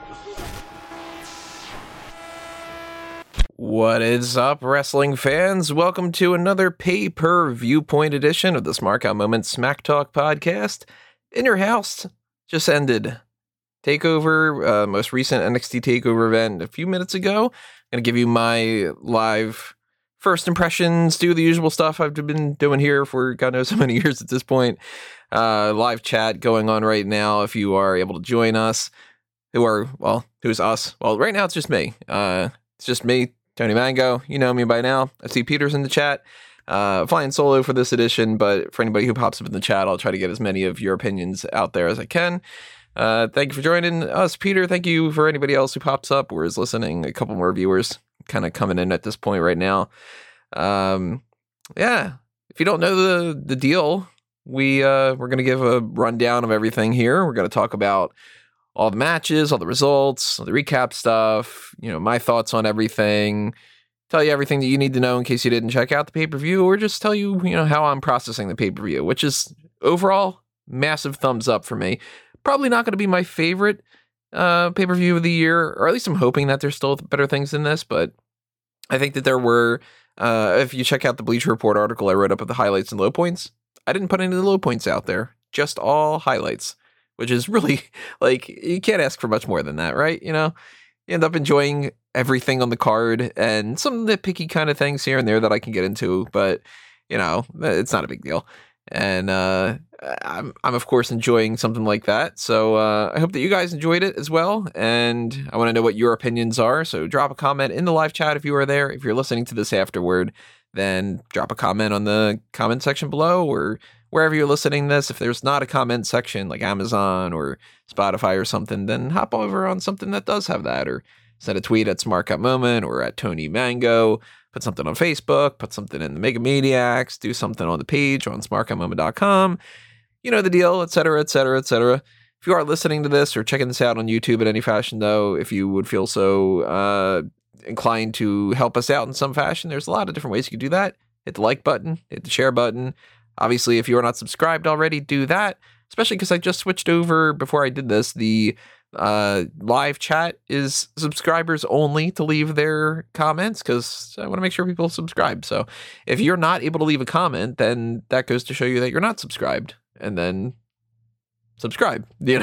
What is up, wrestling fans? Welcome to another pay-per-viewpoint edition of the Smarkout Moment Smack Talk podcast. In your house, just ended TakeOver, most recent NXT TakeOver event a few minutes ago. I'm going to give you my live first impressions, do the usual stuff I've been doing here for God knows how many years at this point. Live chat going on right now if you are able to join us. Who's us? Well, right now it's just me. It's just me, Tony Mango. You know me by now. I see Peter's in the chat. Flying solo for this edition, but for anybody who pops up in the chat, I'll try to get as many of your opinions out there as I can. Thank you for joining us, Peter. Thank you for anybody else who pops up or is listening. A couple more viewers kind of coming in at this point right now. Yeah, if you don't know the deal, we're going to give a rundown of everything here. We're going to talk about all the matches, all the results, all the recap stuff, my thoughts on everything, tell you everything that you need to know in case you didn't check out the pay-per-view, or just tell you, how I'm processing the pay-per-view, which is overall massive thumbs up for me. Probably not going to be my favorite pay-per-view of the year, or at least I'm hoping that there's still better things than this, but I think that there were, if you check out the Bleacher Report article I wrote up of the highlights and low points, I didn't put any of the low points out there, just all highlights. Which is really, you can't ask for much more than that, right? You end up enjoying everything on the card and some nitpicky kind of things here and there that I can get into, but, it's not a big deal. And I'm of course, enjoying something like that. So I hope that you guys enjoyed it as well. And I want to know what your opinions are. So drop a comment in the live chat if you are there. If you're listening to this afterward, then drop a comment on the comment section below or wherever you're listening to this. If there's not a comment section like Amazon or Spotify or something, then hop over on something that does have that, or send a tweet at Smarkout Moment or at Tony Mango, put something on Facebook, put something in the Mega Maniacs, do something on the page on smarkoutmoment.com. You know the deal, etc., etc., etc. If you are listening to this or checking this out on YouTube in any fashion, though, if you would feel so inclined to help us out in some fashion, there's a lot of different ways you can do that. Hit the like button, hit the share button. Obviously, if you're not subscribed already, do that, especially because I just switched over before I did this. The live chat is subscribers only to leave their comments because I want to make sure people subscribe. So if you're not able to leave a comment, then that goes to show you that you're not subscribed, and then subscribe, ring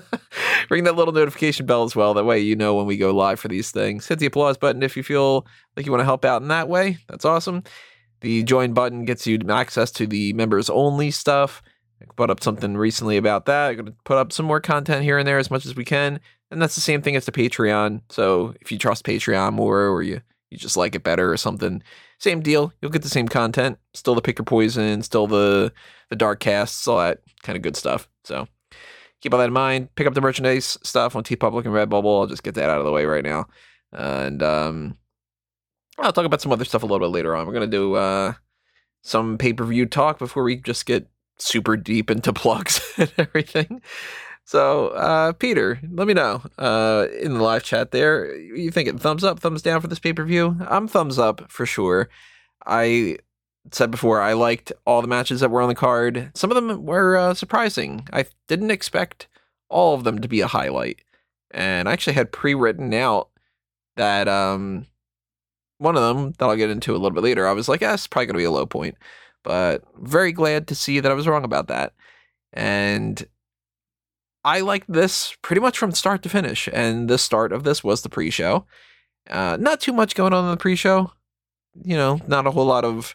that little notification bell as well. That way, when we go live for these things. Hit the applause button if you feel like you want to help out in that way. That's awesome. The join button gets you access to the members only stuff. I put up something recently about that. I'm going to put up some more content here and there as much as we can. And that's the same thing as the Patreon. So if you trust Patreon more, or you just like it better or something, same deal. You'll get the same content. Still the Pick Your Poison, still the dark casts, all that kind of good stuff. So keep all that in mind. Pick up the merchandise stuff on TeePublic and Redbubble. I'll just get that out of the way right now. And I'll talk about some other stuff a little bit later on. We're going to do some pay-per-view talk before we just get super deep into plugs and everything. So, Peter, let me know in the live chat there. You thinking thumbs up, thumbs down for this pay-per-view? I'm thumbs up for sure. I said before, I liked all the matches that were on the card. Some of them were surprising. I didn't expect all of them to be a highlight. And I actually had pre-written out that one of them that I'll get into a little bit later, I was like, it's probably going to be a low point. But very glad to see that I was wrong about that. And I liked this pretty much from start to finish. And the start of this was the pre-show. Not too much going on in the pre-show. Not a whole lot of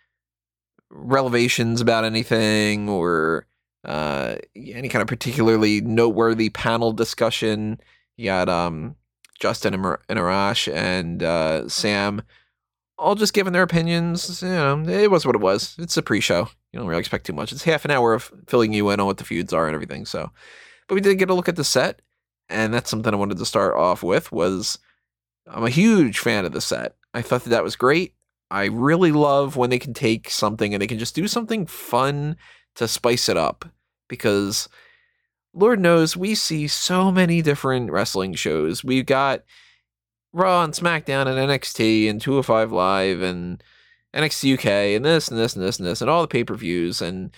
revelations about anything or any kind of particularly noteworthy panel discussion. You got Justin and Arash and Sam all just giving their opinions. It was what it was. It's a pre-show. You don't really expect too much. It's half an hour of filling you in on what the feuds are and everything. So, but we did get a look at the set, and that's something I wanted to start off with. I'm a huge fan of the set. I thought that was great. I really love when they can take something and they can just do something fun to spice it up, because Lord knows we see so many different wrestling shows. We've got Raw and SmackDown and NXT and 205 Live and NXT UK and this and this and this and this and all the pay-per-views, and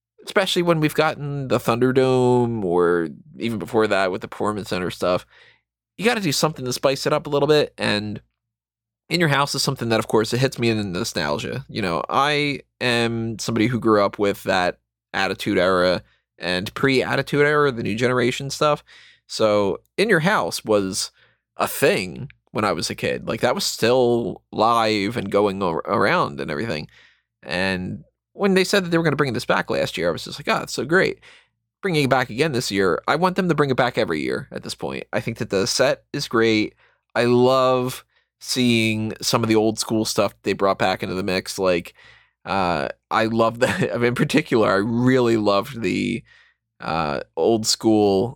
especially when we've gotten the Thunderdome or even before that with the Performance Center stuff, you got to do something to spice it up a little bit. And In Your House is something that, of course, it hits me in the nostalgia. I am somebody who grew up with that Attitude Era and pre-Attitude Era, the new generation stuff. So In Your House was a thing when I was a kid. Like, that was still live and going around and everything. And when they said that they were going to bring this back last year, I was just like, oh, that's so great. Bringing it back again this year, I want them to bring it back every year at this point. I think that the set is great. I love seeing some of the old school stuff they brought back into the mix. Like, I love that. In particular, I really loved the old school.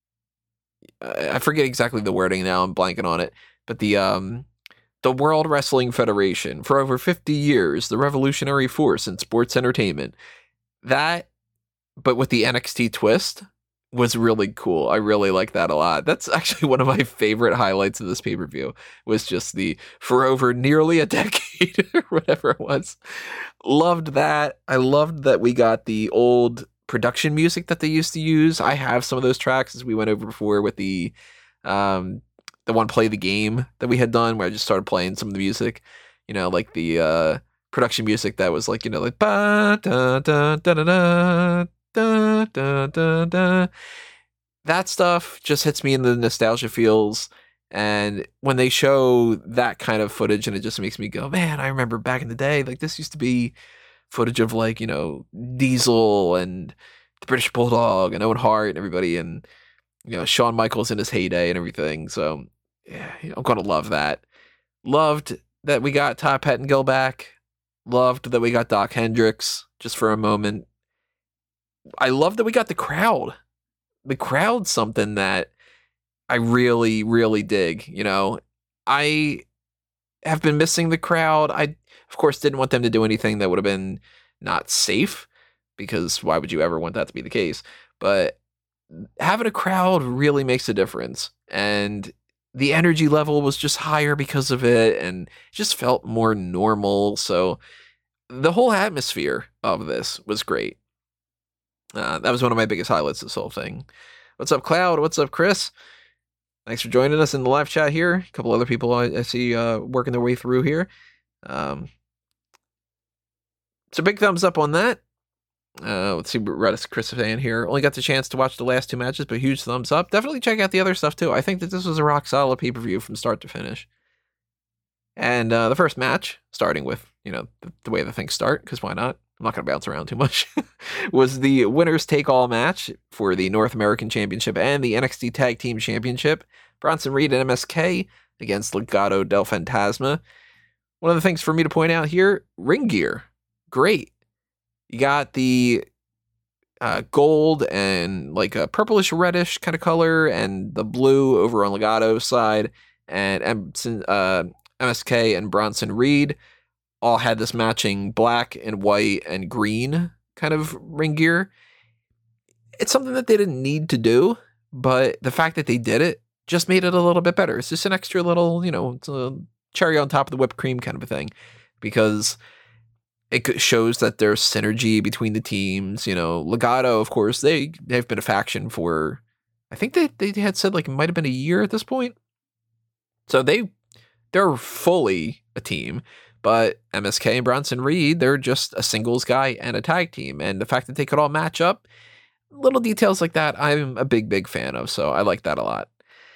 I forget exactly the wording now. I'm blanking on it. But the World Wrestling Federation, for over 50 years, the revolutionary force in sports entertainment. That, but with the NXT twist, was really cool. I really like that a lot. That's actually one of my favorite highlights of this pay-per-view, was just the for over nearly a decade or whatever it was. Loved that. I loved that we got the old production music that they used to use. I have some of those tracks, as we went over before with the one Play the Game that we had done, where I just started playing some of the music, like the production music that was like, like ba da da da da da da da da da. That stuff just hits me in the nostalgia feels. And when they show that kind of footage, and it just makes me go, man, I remember back in the day, like, this used to be footage of, like, Diesel and the British Bulldog and Owen Hart and everybody, and Shawn Michaels in his heyday and everything. So yeah, I'm gonna love that. Loved that we got Todd Pettengill back. Loved that we got Doc Hendricks just for a moment. I love that we got the crowd. The crowd's something that I really, really dig. I have been missing the crowd. I, of course, didn't want them to do anything that would have been not safe, because why would you ever want that to be the case? But having a crowd really makes a difference. And the energy level was just higher because of it, and just felt more normal. So the whole atmosphere of this was great. That was one of my biggest highlights of this whole thing. What's up, Cloud? What's up, Chris? Thanks for joining us in the live chat here. A couple other people I see working their way through here. So big thumbs up on that. Let's see what Chris is saying here. Only got the chance to watch the last two matches, but huge thumbs up. Definitely check out the other stuff too. I think that this was a rock solid pay-per-view from start to finish. And the first match, starting with, the way the things start, because why not? I'm not going to bounce around too much, was the winners take all match for the North American Championship and the NXT Tag Team Championship. Bronson Reed and MSK against Legado del Fantasma. One of the things for me to point out here, ring gear. Great. You got the gold and like a purplish reddish kind of color, and the blue over on Legado's side, and MSK and Bronson Reed all had this matching black and white and green kind of ring gear. It's something that they didn't need to do, but the fact that they did it just made it a little bit better. It's just an extra little, it's a cherry on top of the whipped cream kind of a thing, because it shows that there's synergy between the teams. Legado, of course, they've been a faction for, I think they had said like it might have been a year at this point. So they're fully a team. But MSK and Bronson Reed, they're just a singles guy and a tag team. And the fact that they could all match up, little details like that, I'm a big, big fan of. So I like that a lot.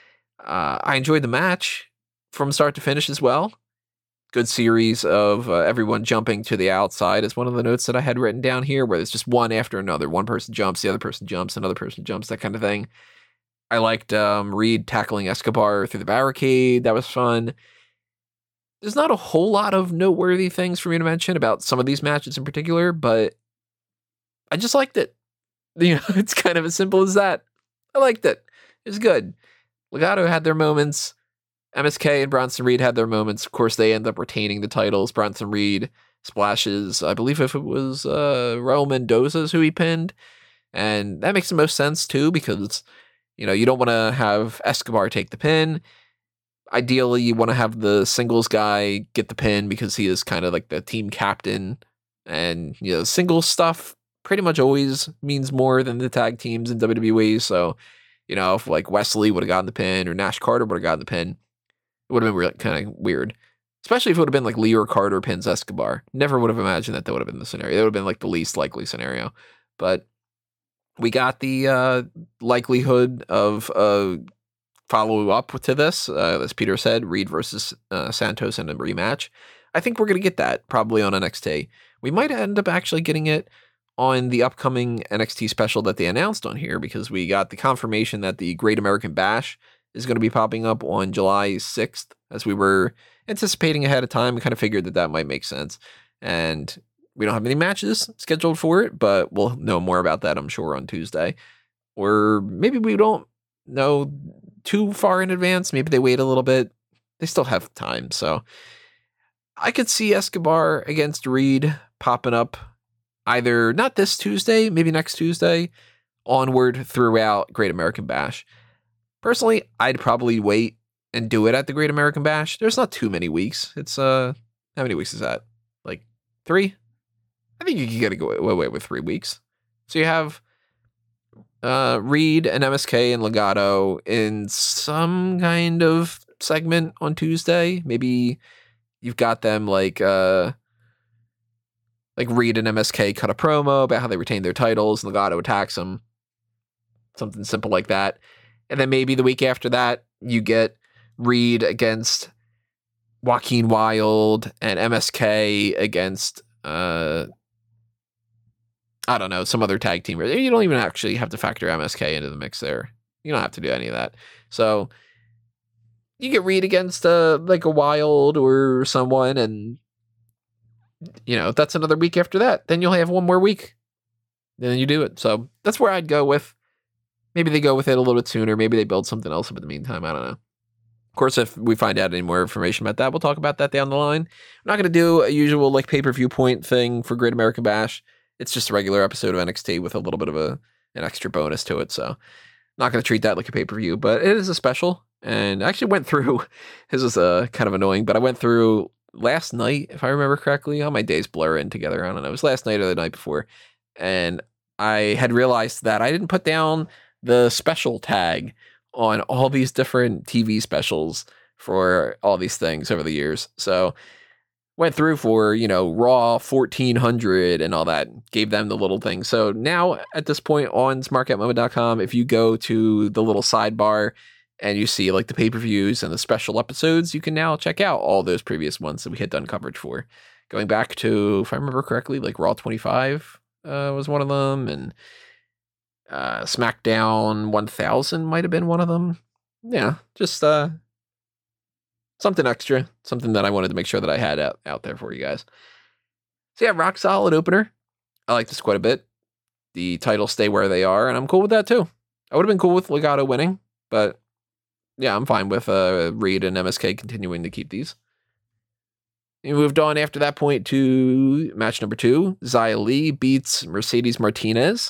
I enjoyed the match from start to finish as well. Good series of everyone jumping to the outside is one of the notes that I had written down here, where it's just one after another. One person jumps, the other person jumps, another person jumps, that kind of thing. I liked Reed tackling Escobar through the barricade. That was fun. There's not a whole lot of noteworthy things for me to mention about some of these matches in particular, but I just liked it. It's kind of as simple as that. I liked it. It was good. Legado had their moments. MSK and Bronson Reed had their moments. Of course, they end up retaining the titles. Bronson Reed splashes, I believe if it was Raul Mendoza's who he pinned. And that makes the most sense too, because, you don't want to have Escobar take the pin. Ideally, you want to have the singles guy get the pin, because he is kind of like the team captain. And, singles stuff pretty much always means more than the tag teams in WWE. So If like Wesley would have gotten the pin or Nash Carter would have gotten the pin, it would have been really kind of weird. Especially if it would have been like Lee or Carter pins Escobar. Never would have imagined that would have been the scenario. That would have been like the least likely scenario. But we got the likelihood of follow up to this. As Peter said, Reed versus Santos in a rematch. I think we're going to get that probably on NXT. We might end up actually getting it on the upcoming NXT special that they announced on here, because we got the confirmation that the Great American Bash is going to be popping up on July 6th, as we were anticipating ahead of time. We kind of figured that might make sense. And we don't have any matches scheduled for it, but we'll know more about that, I'm sure, on Tuesday. Or maybe we don't know too far in advance. Maybe they wait a little bit. They still have time. So I could see Escobar against Reed popping up either not this Tuesday, maybe next Tuesday, onward throughout Great American Bash. Personally, I'd probably wait and do it at the Great American Bash. There's not too many weeks. It's how many weeks is that? Like 3? I think you can get away with 3 weeks. So you have Reed and MSK and Legado in some kind of segment on Tuesday. Maybe you've got them like Reed and MSK cut a promo about how they retained their titles, and Legado attacks them. Something simple like that. And then maybe the week after that, you get Reed against Joaquin Wilde and MSK against, I don't know, some other tag team. You don't even actually have to factor MSK into the mix there. You don't have to do any of that. So you get Reed against like a Wilde or someone, and that's another week after that. Then you'll have one more week. Then you do it. So that's where I'd go with. Maybe they go with it a little bit sooner. Maybe they build something else up in the meantime. I don't know. Of course, if we find out any more information about that, we'll talk about that down the line. I'm not going to do a usual like pay-per-view point thing for Great American Bash. It's just a regular episode of NXT with a little bit of an extra bonus to it. So I'm not going to treat that like a pay-per-view, but it is a special. And I actually went through, this is kind of annoying, but I went through last night, if I remember correctly. All my days blur in together. I don't know. It was last night or the night before. And I had realized that I didn't put down the special tag on all these different TV specials for all these things over the years. So went through for, Raw 1400 and all that, gave them the little thing. So now at this point on smartcatmoment.com, if you go to the little sidebar and you see like the pay-per-views and the special episodes, you can now check out all those previous ones that we had done coverage for. Going back to, if I remember correctly, like Raw 25 was one of them, and SmackDown 1000 might have been one of them. Yeah, just something extra, something that I wanted to make sure that I had out there for you guys. So yeah, rock solid opener. I like this quite a bit. The titles stay where they are, and I'm cool with that too. I would have been cool with Legado winning, but yeah, I'm fine with Reed and MSK continuing to keep these. We moved on after that point to match number 2. Xia Li beats Mercedes Martinez.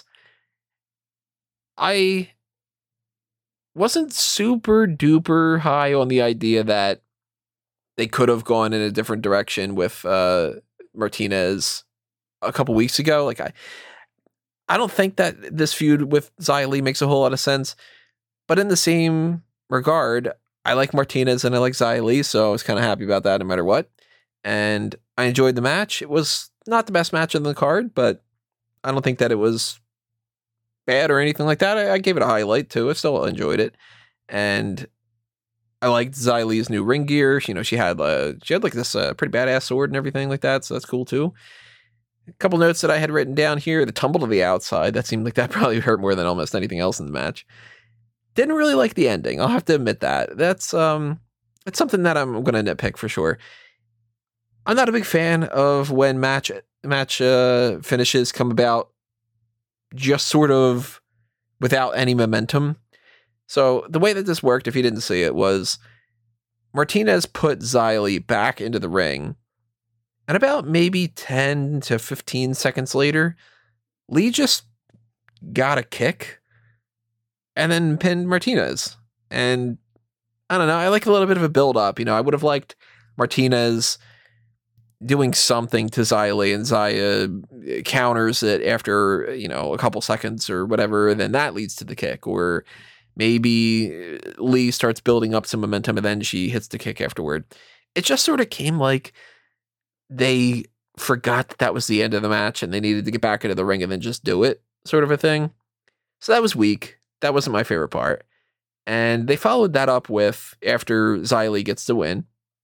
I wasn't super duper high on the idea that they could have gone in a different direction with Martinez a couple weeks ago. Like I don't think that this feud with Xia Li makes a whole lot of sense, but in the same regard, I like Martinez and I like Xia Li, so I was kind of happy about that no matter what. And I enjoyed the match. It was not the best match on the card, but I don't think that it was bad or anything like that. I gave it a highlight too. I still enjoyed it, and I liked Xia Li's new ring gear. She had like this pretty badass sword and everything like that, so that's cool too. A couple notes that I had written down here: the tumble to the outside. That seemed like that probably hurt more than almost anything else in the match. Didn't really like the ending. I'll have to admit that. That's it's something that I'm going to nitpick for sure. I'm not a big fan of when match finishes come about just sort of without any momentum. So the way that this worked, if you didn't see it, was Martinez put Xia Li back into the ring, and about maybe 10 to 15 seconds later, Lee just got a kick and then pinned Martinez. And I don't know, I like a little bit of a build-up. I would have liked Martinez doing something to Xia Li, and Xia counters it after, a couple seconds or whatever, and then that leads to the kick. Or Maybe Lee starts building up some momentum and then she hits the kick afterward. It just sort of came like they forgot that was the end of the match and they needed to get back into the ring and then just do it, sort of a thing. So that was weak. That wasn't my favorite part. And they followed that up with, after Xia Li gets the win,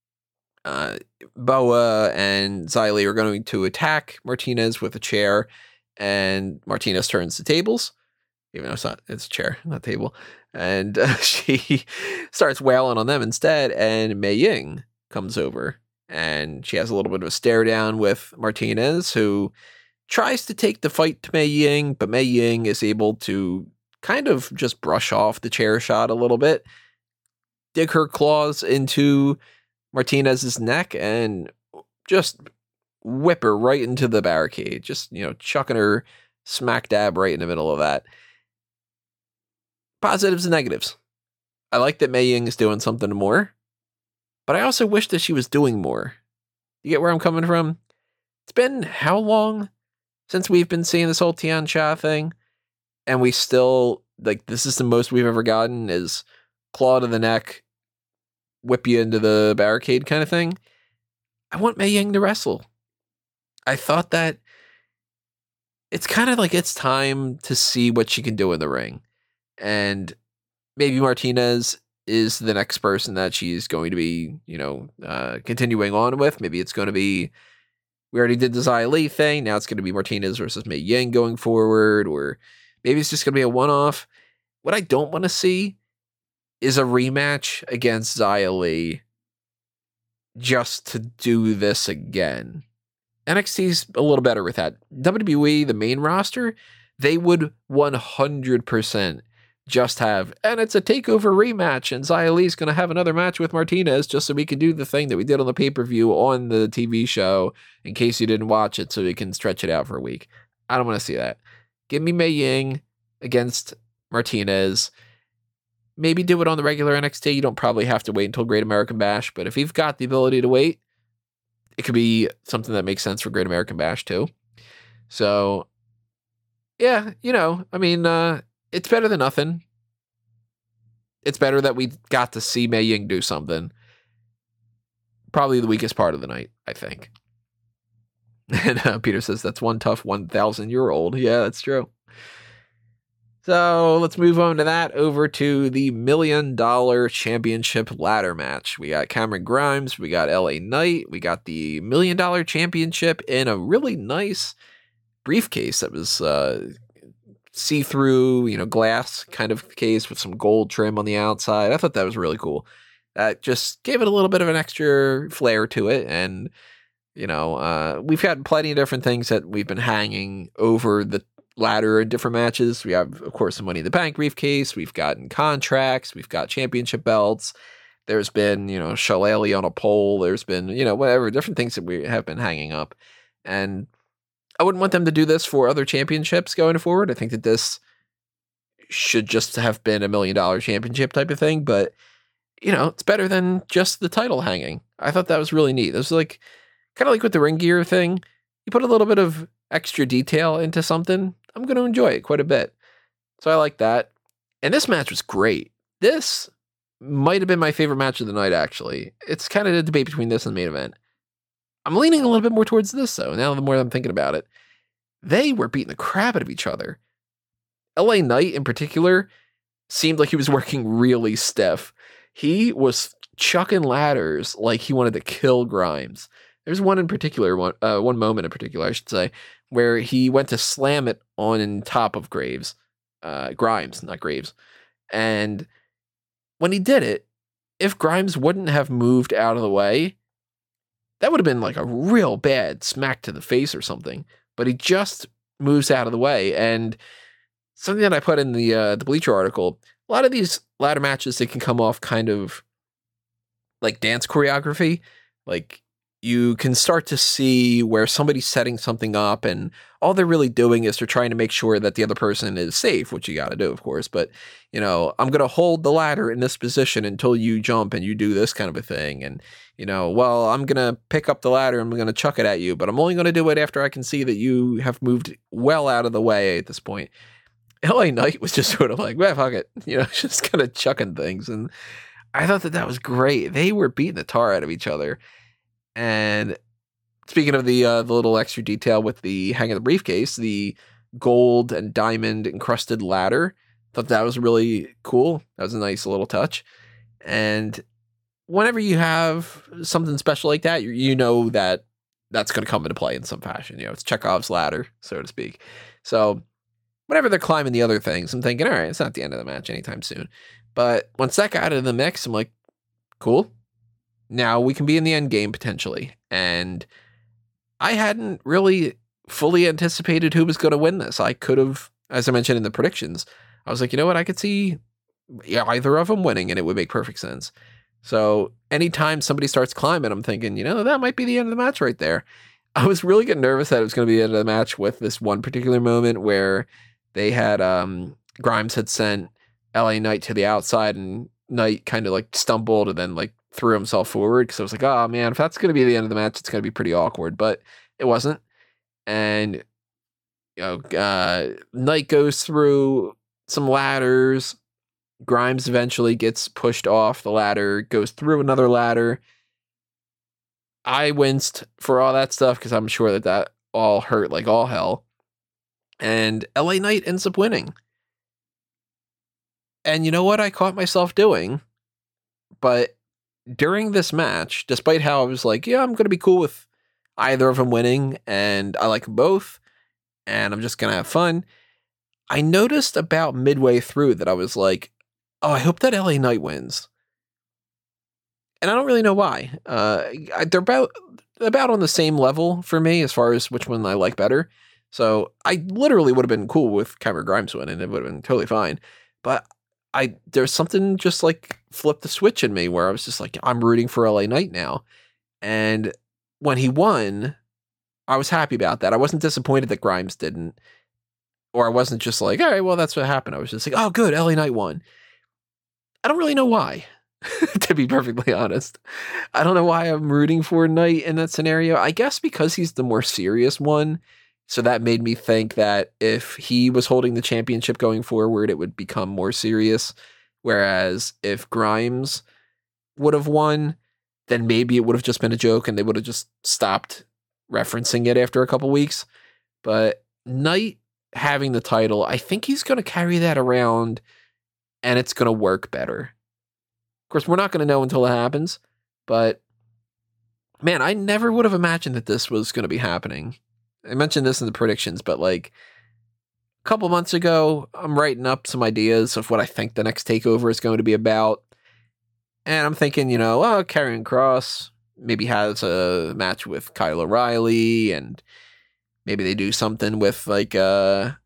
Boa and Xia Li are going to attack Martinez with a chair, and Martinez turns the tables, even though it's a chair, not a table. And she starts wailing on them instead, and Mei Ying comes over. And she has a little bit of a stare down with Martinez, who tries to take the fight to Mei Ying, but Mei Ying is able to kind of just brush off the chair shot a little bit, dig her claws into Martinez's neck, and just whip her right into the barricade. Just, chucking her smack dab right in the middle of that. Positives and negatives. I like that Mei Ying is doing something more, but I also wish that she was doing more. You get where I'm coming from? It's been how long since we've been seeing this whole Tian Sha thing? And we still, this is the most we've ever gotten, is claw to the neck, whip you into the barricade kind of thing. I want Mei Ying to wrestle. I thought that it's kind of like it's time to see what she can do in the ring. And maybe Martinez is the next person that she's going to be, continuing on with. Maybe it's going to be, we already did the Xia Li thing. Now it's going to be Martinez versus Mei Ying going forward, or maybe it's just going to be a one-off. What I don't want to see is a rematch against Xia Li just to do this again. NXT's a little better with that. WWE, the main roster, they would 100% just have, and it's a takeover rematch, and Xia Li's going to have another match with Martinez just so we can do the thing that we did on the pay-per-view on the TV show in case you didn't watch it, so we can stretch it out for a week. I don't want to see that. Give me Mei Ying against Martinez. Maybe do it on the regular NXT. You don't probably have to wait until Great American Bash, but if you've got the ability to wait, it could be something that makes sense for Great American Bash too. So, yeah, it's better than nothing. It's better that we got to see Mei Ying do something. Probably the weakest part of the night, I think. And Peter says, that's one tough 1,000-year-old. Yeah, that's true. So let's move on to that, over to the $1 Million Championship ladder match. We got Cameron Grimes, we got LA Knight, we got the $1 Million Championship in a really nice briefcase that was see-through, glass kind of case with some gold trim on the outside. I thought that was really cool. That just gave it a little bit of an extra flair to it. And, we've had plenty of different things that we've been hanging over the ladder in different matches. We have, of course, the Money in the Bank briefcase. We've gotten contracts. We've got championship belts. There's been, shillelagh on a pole. There's been, whatever, different things that we have been hanging up. And I wouldn't want them to do this for other championships going forward. I think that this should just have been $1 million championship type of thing. But, it's better than just the title hanging. I thought that was really neat. It was kind of like with the ring gear thing. You put a little bit of extra detail into something, I'm going to enjoy it quite a bit. So I like that. And this match was great. This might have been my favorite match of the night, actually. It's kind of a debate between this and the main event. I'm leaning a little bit more towards this, though, now the more I'm thinking about it. They were beating the crap out of each other. LA Knight, in particular, seemed like he was working really stiff. He was chucking ladders like he wanted to kill Grimes. There's one in particular, one moment in particular, I should say, where he went to slam it on top of Grimes, not Graves. And when he did it, if Grimes wouldn't have moved out of the way, that would have been like a real bad smack to the face or something. But he just moves out of the way. And something that I put in the Bleacher article, a lot of these ladder matches, they can come off kind of like dance choreography. Like, you can start to see where somebody's setting something up and all they're really doing is they're trying to make sure that the other person is safe, which you got to do, of course. But, I'm going to hold the ladder in this position until you jump and you do this kind of a thing. And, I'm going to pick up the ladder and I'm going to chuck it at you, but I'm only going to do it after I can see that you have moved well out of the way at this point. LA Knight was just sort of like, well, fuck it, just kind of chucking things. And I thought that was great. They were beating the tar out of each other. And speaking of the little extra detail with the hang of the briefcase, the gold and diamond encrusted ladder, thought that was really cool. That was a nice little touch. And whenever you have something special like that, you know that that's going to come into play in some fashion. It's Chekhov's ladder, so to speak. So whenever they're climbing the other things, I'm thinking, all right, it's not the end of the match anytime soon. But once that got out of the mix, I'm like, cool. Now we can be in the end game potentially. And I hadn't really fully anticipated who was going to win this. I could have, as I mentioned in the predictions, I was like, you know what? I could see either of them winning and it would make perfect sense. So anytime somebody starts climbing, I'm thinking, that might be the end of the match right there. I was really getting nervous that it was going to be the end of the match with this one particular moment where they had, Grimes had sent LA Knight to the outside and Knight kind of like stumbled and then like threw himself forward. Cause I was like, oh man, if that's going to be the end of the match, it's going to be pretty awkward, but it wasn't. And, Knight goes through some ladders. Grimes eventually gets pushed off the ladder, goes through another ladder. I winced for all that stuff because I'm sure that all hurt like all hell. And LA Knight ends up winning. And you know what I caught myself doing? But during this match, despite how I was like, yeah, I'm going to be cool with either of them winning, and I like them both, and I'm just going to have fun, I noticed about midway through that I was like, oh, I hope that LA Knight wins. And I don't really know why. They're about on the same level for me as far as which one I like better. So I literally would have been cool with Cameron Grimes winning. It would have been totally fine. But there's something just like flipped the switch in me where I was just like, I'm rooting for LA Knight now. And when he won, I was happy about that. I wasn't disappointed that Grimes didn't. Or I wasn't just like, all right, well, that's what happened. I was just like, oh, good, LA Knight won. I don't really know why, to be perfectly honest. I don't know why I'm rooting for Knight in that scenario. I guess because he's the more serious one. So that made me think that if he was holding the championship going forward, it would become more serious. Whereas if Grimes would have won, then maybe it would have just been a joke and they would have just stopped referencing it after a couple weeks. But Knight having the title, I think he's going to carry that around and it's going to work better. Of course, we're not going to know until it happens, but man, I never would have imagined that this was going to be happening. I mentioned this in the predictions, but like a couple months ago, I'm writing up some ideas of what I think the next takeover is going to be about. And I'm thinking, Karrion Kross maybe has a match with Kyle O'Reilly, and maybe they do something with like, The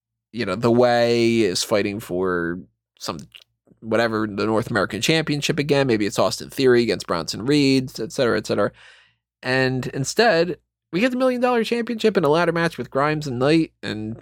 Way is fighting for whatever, the North American Championship again. Maybe it's Austin Theory against Bronson Reed, et cetera, et cetera. And instead, we get the $1 Million Championship in a ladder match with Grimes and Knight, and,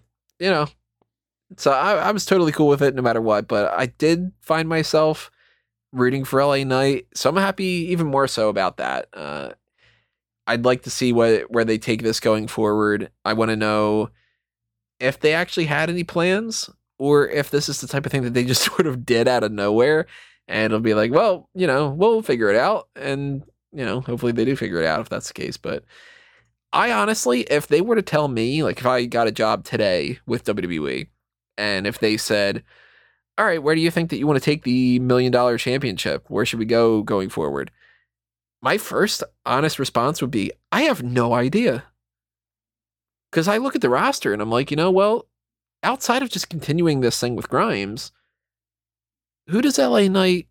so I was totally cool with it no matter what, but I did find myself rooting for LA Knight, so I'm happy even more so about that. I'd like to see where they take this going forward. I want to know if they actually had any plans, or if this is the type of thing that they just sort of did out of nowhere, and it'll be like, well, we'll figure it out, and, hopefully they do figure it out if that's the case. But I honestly, if they were to tell me, like if I got a job today with WWE, and if they said, all right, where do you think that you want to take the $1 Million Championship? Where should we go going forward? My first honest response would be, I have no idea. Because I look at the roster and I'm like, well, outside of just continuing this thing with Grimes, who does LA Knight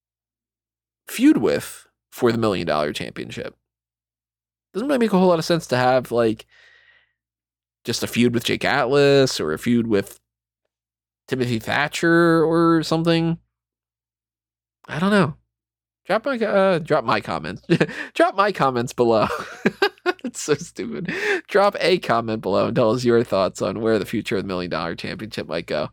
feud with for the $1 Million Championship? Doesn't really make a whole lot of sense to have like just a feud with Jake Atlas or a feud with Timothy Thatcher or something. I don't know. Drop my comments. Drop my comments below. That's so stupid. Drop a comment below and tell us your thoughts on where the future of the $1 Million Championship might go.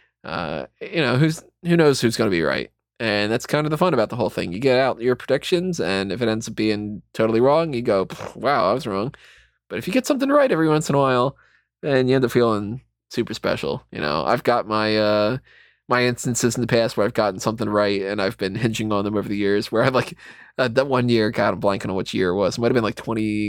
Who knows who's going to be right. And that's kind of the fun about the whole thing. You get out your predictions, and if it ends up being totally wrong, you go, wow, I was wrong. But if you get something right every once in a while, then you end up feeling super special. You know, I've got my instances in the past where I've gotten something right and I've been hinging on them over the years where I like that one year, God, I'm blanking on which year it was. It might have been like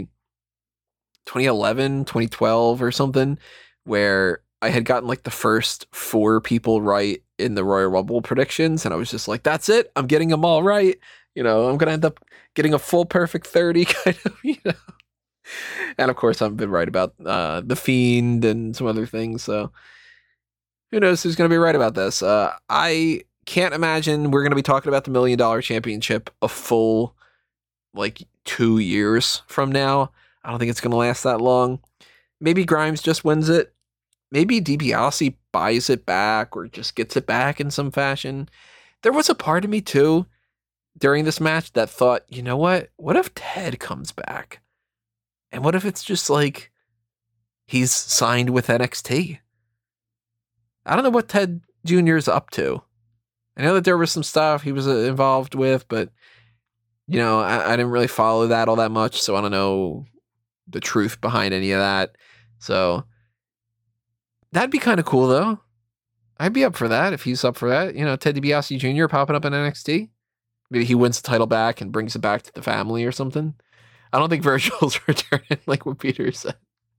2011, 2012 or something, where I had gotten like the first 4 people right in the Royal Rumble predictions. And I was just like, that's it. I'm getting them all right. You know, I'm going to end up getting a full perfect 30 kind of, you know. And of course, I've been right about The Fiend and some other things. So who knows who's going to be right about this? I can't imagine we're going to be talking about the $1 Million Championship a full like 2 years from now. I don't think it's going to last that long. Maybe Grimes just wins it. Maybe DiBiase buys it back or just gets it back in some fashion. There was a part of me too during this match that thought, you know what? What if Ted comes back? And what if it's just like he's signed with NXT? I don't know what Ted Jr. is up to. I know that there was some stuff he was involved with, but you know, I didn't really follow that all that much, so I don't know the truth behind any of that. So that'd be kind of cool, though. I'd be up for that if he's up for that. You know, Ted DiBiase Jr. popping up in NXT. Maybe he wins the title back and brings it back to the family or something. I don't think Virgil's returning like what Peter said.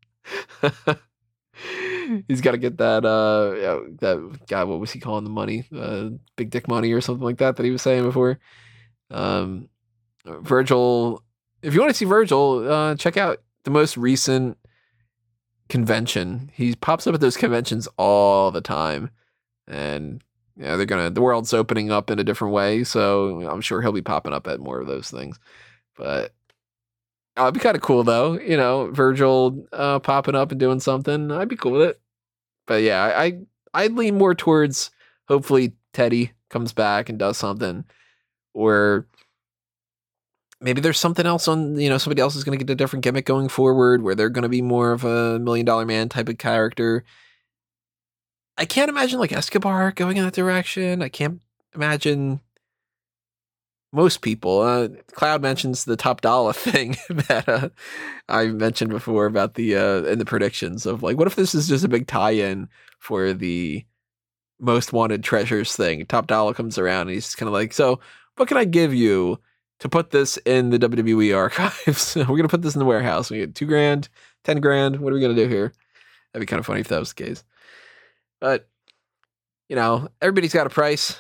He's got to get that guy, what was he calling the money? Big dick money or something like that he was saying before. Virgil, if you want to see Virgil, check out the most recent convention. He pops up at those conventions all the time. And yeah, the world's opening up in a different way, so I'm sure he'll be popping up at more of those things. But it'd be kind of cool though, you know, Virgil popping up and doing something. I'd be cool with it. But yeah, I'd lean more towards hopefully Teddy comes back and does something, or maybe there's something else on, you know, somebody else is going to get a different gimmick going forward where they're going to be more of a $1 Million Man type of character. I can't imagine like Escobar going in that direction. I can't imagine most people. Cloud mentions the Top Dollar thing that I mentioned before about the in the predictions of like, what if this is just a big tie-in for the Most Wanted Treasures thing? Top Dollar comes around and he's kind of like, so what can I give you to put this in the WWE archives? We're going to put this in the warehouse. We get $2,000, $10,000. What are we going to do here? That'd be kind of funny if that was the case. But, you know, everybody's got a price.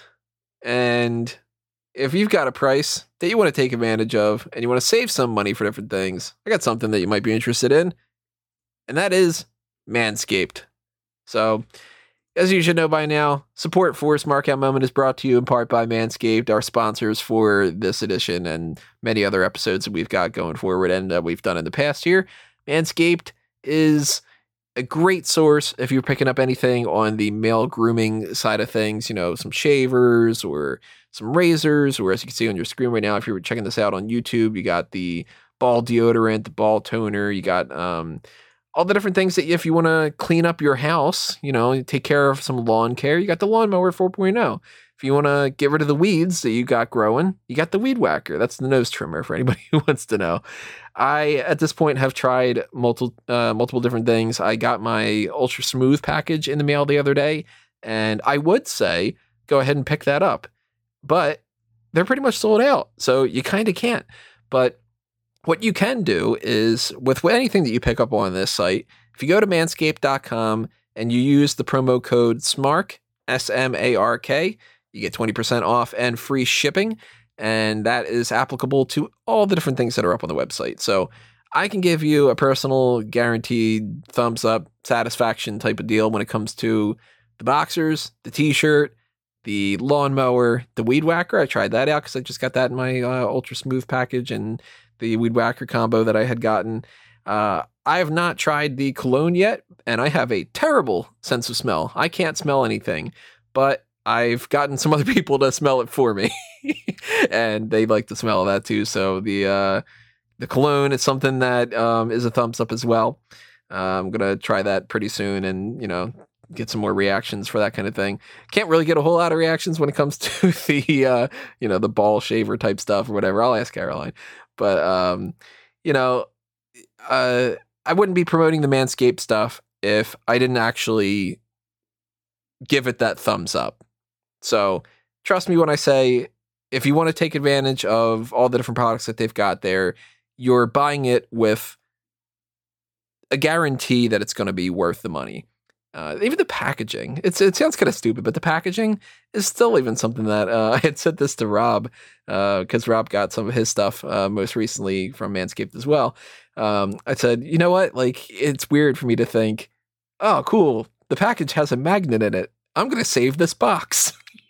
And if you've got a price that you want to take advantage of and you want to save some money for different things, I got something that you might be interested in. And that is Manscaped. So, as you should know by now, support for Smart Out Moment is brought to you in part by Manscaped, our sponsors for this edition and many other episodes that we've got going forward and that we've done in the past year. Manscaped is a great source if you're picking up anything on the male grooming side of things, you know, some shavers or some razors, or as you can see on your screen right now, if you're checking this out on YouTube, you got the ball deodorant, the ball toner, you got all the different things that if you want to clean up your house, you know, take care of some lawn care, you got the Lawnmower 4.0. If you want to get rid of the weeds that you got growing, you got the Weed Whacker. That's the nose trimmer for anybody who wants to know. I, at this point, have tried multiple different things. I got my Ultra Smooth package in the mail the other day, and I would say go ahead and pick that up. But they're pretty much sold out, so you kind of can't. But what you can do is, with anything that you pick up on this site, if you go to manscaped.com and you use the promo code SMARK, SMARK, you get 20% off and free shipping, and that is applicable to all the different things that are up on the website. So I can give you a personal guaranteed thumbs up satisfaction type of deal when it comes to the boxers, the t-shirt, the lawnmower, the Weed Whacker. I tried that out because I just got that in my Ultra Smooth package and the Weed Whacker combo that I had gotten. I have not tried the cologne yet, and I have a terrible sense of smell. I can't smell anything, but I've gotten some other people to smell it for me, and they like the smell of that too. So the cologne is something that is a thumbs up as well. I'm gonna try that pretty soon, and you know, get some more reactions for that kind of thing. Can't really get a whole lot of reactions when it comes to the you know, the ball shaver type stuff or whatever. I'll ask Caroline, but you know, I wouldn't be promoting the Manscaped stuff if I didn't actually give it that thumbs up. So trust me when I say, if you want to take advantage of all the different products that they've got there, you're buying it with a guarantee that it's going to be worth the money. Even the packaging, it sounds kind of stupid, but the packaging is still even something that I had said this to Rob, because Rob got some of his stuff most recently from Manscaped as well. I said, you know what? Like, it's weird for me to think, oh, cool, the package has a magnet in it. I'm going to save this box.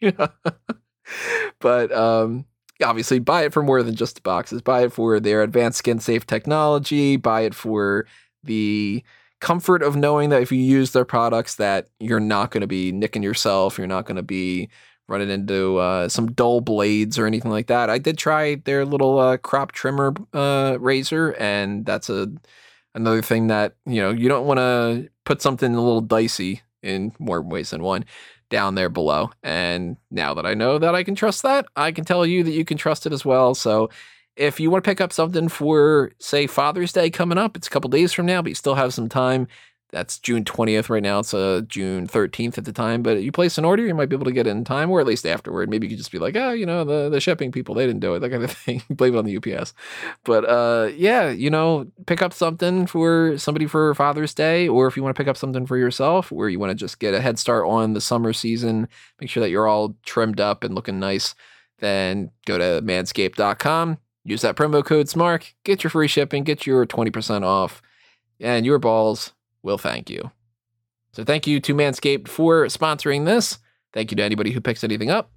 But obviously, buy it for more than just the boxes. Buy it for their advanced skin safe technology. Buy it for the comfort of knowing that if you use their products that you're not going to be nicking yourself, you're not going to be running into some dull blades or anything like that. I did try their little crop trimmer razor, and that's another thing that, you don't want to put something a little dicey in more ways than one down there below. And now that I know that I can trust that, I can tell you that you can trust it as well. So if you want to pick up something for, say, Father's Day coming up, it's a couple days from now, but you still have some time. That's June 20th right now. It's June 13th at the time. But you place an order, you might be able to get it in time, or at least afterward. Maybe you could just be like, oh, the shipping people, they didn't do it, that kind of thing. Blame it on the UPS. But yeah, pick up something for somebody for Father's Day, or if you want to pick up something for yourself, or you want to just get a head start on the summer season, make sure that you're all trimmed up and looking nice, then go to manscaped.com. Use that promo code SMARK, get your free shipping, get your 20% off, and your balls will thank you. So thank you to Manscaped for sponsoring this. Thank you to anybody who picks anything up.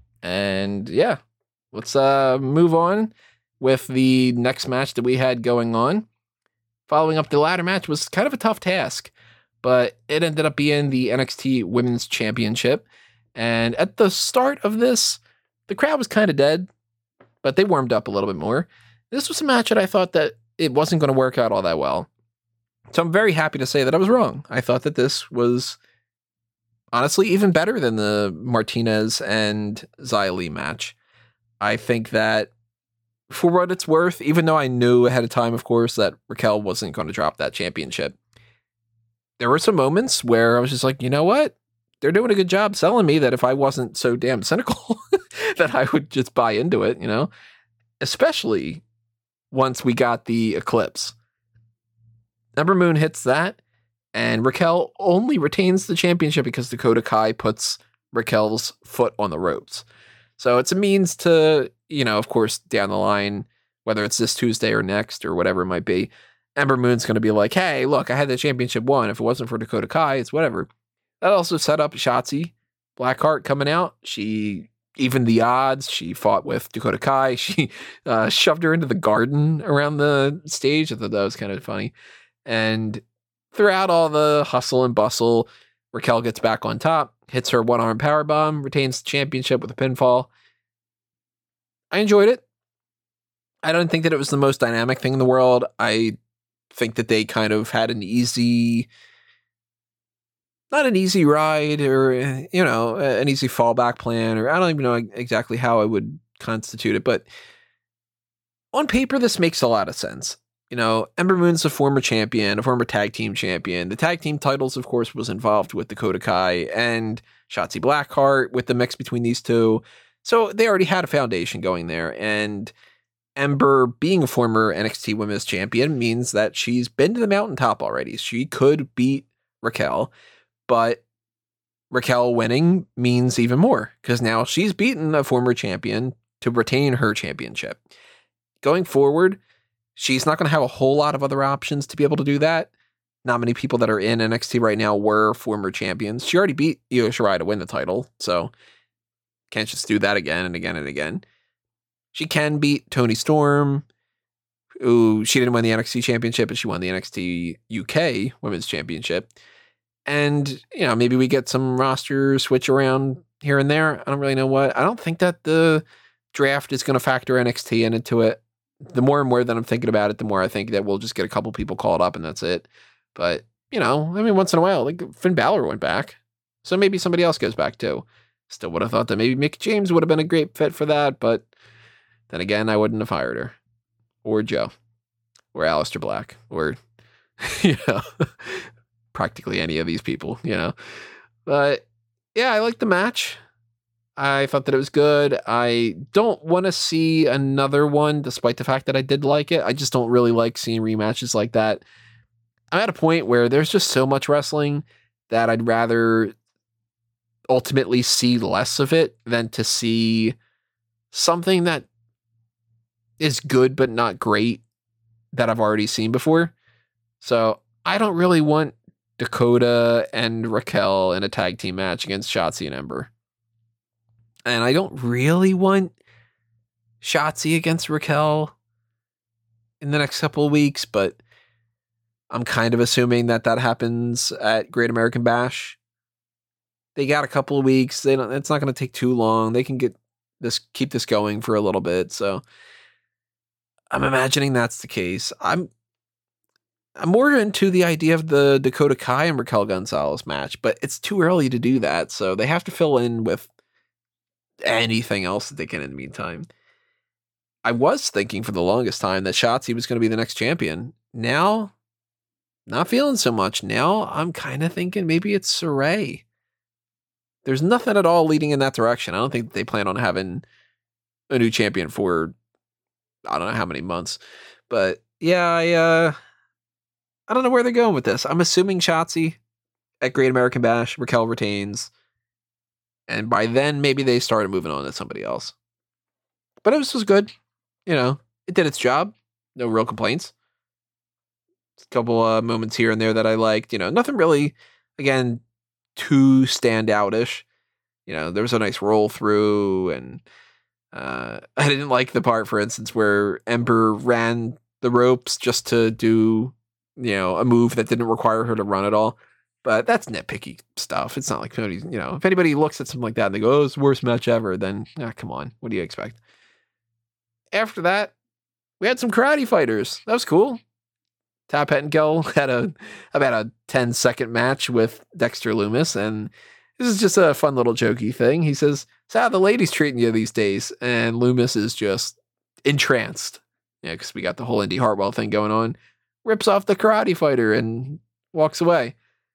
And yeah, let's move on with the next match that we had going on. Following up the ladder match was kind of a tough task, but it ended up being the NXT Women's Championship. And at the start of this, the crowd was kind of dead, but they warmed up a little bit more. This was a match that I thought that it wasn't going to work out all that well. So I'm very happy to say that I was wrong. I thought that this was honestly even better than the Martinez and Xia Li match. I think that for what it's worth, even though I knew ahead of time, of course, that Raquel wasn't going to drop that championship, there were some moments where I was just like, you know what? They're doing a good job selling me that if I wasn't so damn cynical, that I would just buy into it, especially once we got the Eclipse. Ember Moon hits that, and Raquel only retains the championship because Dakota Kai puts Raquel's foot on the ropes. So it's a means to, of course, down the line, whether it's this Tuesday or next or whatever it might be, Ember Moon's going to be like, hey, look, I had the championship won. If it wasn't for Dakota Kai, it's whatever. That also set up Shotzi Blackheart coming out. She evened the odds. She fought with Dakota Kai. She shoved her into the garden around the stage. I thought that was kind of funny. And throughout all the hustle and bustle, Raquel gets back on top, hits her one-arm powerbomb, retains the championship with a pinfall. I enjoyed it. I don't think that it was the most dynamic thing in the world. I think that they kind of had not an easy ride or, an easy fallback plan, or I don't even know exactly how I would constitute it. But on paper, this makes a lot of sense. Ember Moon's a former champion, a former tag team champion. The tag team titles, of course, was involved with Dakota Kai and Shotzi Blackheart with the mix between these two. So they already had a foundation going there. And Ember being a former NXT Women's Champion means that she's been to the mountaintop already. She could beat Raquel, but Raquel winning means even more because now she's beaten a former champion to retain her championship. Going forward, she's not going to have a whole lot of other options to be able to do that. Not many people that are in NXT right now were former champions. She already beat Io Shirai to win the title, so can't just do that again and again and again. She can beat Toni Storm, who she didn't win the NXT championship, but she won the NXT UK Women's Championship. And, maybe we get some roster switch around here and there. I don't really know what. I don't think that the draft is going to factor NXT into it. The more and more that I'm thinking about it, the more I think that we'll just get a couple people called up and that's it. But, once in a while, like Finn Balor went back. So maybe somebody else goes back too. Still would have thought that maybe Mickie James would have been a great fit for that. But then again, I wouldn't have hired her. Or Joe. Or Aleister Black. Or, practically any of these people, But yeah, I liked the match. I thought that it was good. I don't want to see another one, despite the fact that I did like it. I just don't really like seeing rematches like that. I'm at a point where there's just so much wrestling that I'd rather ultimately see less of it than to see something that is good but not great that I've already seen before. So I don't really want Dakota and Raquel in a tag team match against Shotzi and Ember. And I don't really want Shotzi against Raquel in the next couple of weeks, but I'm kind of assuming that happens at Great American Bash. They got a couple of weeks. It's not going to take too long. They can keep this going for a little bit. So I'm imagining that's the case. I'm more into the idea of the Dakota Kai and Raquel Gonzalez match, but it's too early to do that. So they have to fill in with anything else that they can in the meantime. I was thinking for the longest time that Shotzi was going to be the next champion. Now, not feeling so much. Now I'm kind of thinking maybe it's Sarray. There's nothing at all leading in that direction. I don't think they plan on having a new champion for I don't know how many months. But yeah, I don't know where they're going with this. I'm assuming Shotzi at Great American Bash, Raquel retains. And by then, maybe they started moving on to somebody else. But it was just good. It did its job. No real complaints. A couple moments here and there that I liked. Nothing really, again, too standout-ish. There was a nice roll through. And I didn't like the part, for instance, where Ember ran the ropes just to do, a move that didn't require her to run at all. But that's nitpicky stuff. It's not like somebody, if anybody looks at something like that and they go, oh, it's the worst match ever, then come on. What do you expect? After that, we had some karate fighters. That was cool. Top Pettengill had about a 10-second match with Dexter Lumis, and this is just a fun little jokey thing. He says, so how the ladies treating you these days? And Lumis is just entranced. Because we got the whole Indy Hartwell thing going on. Rips off the karate fighter and walks away.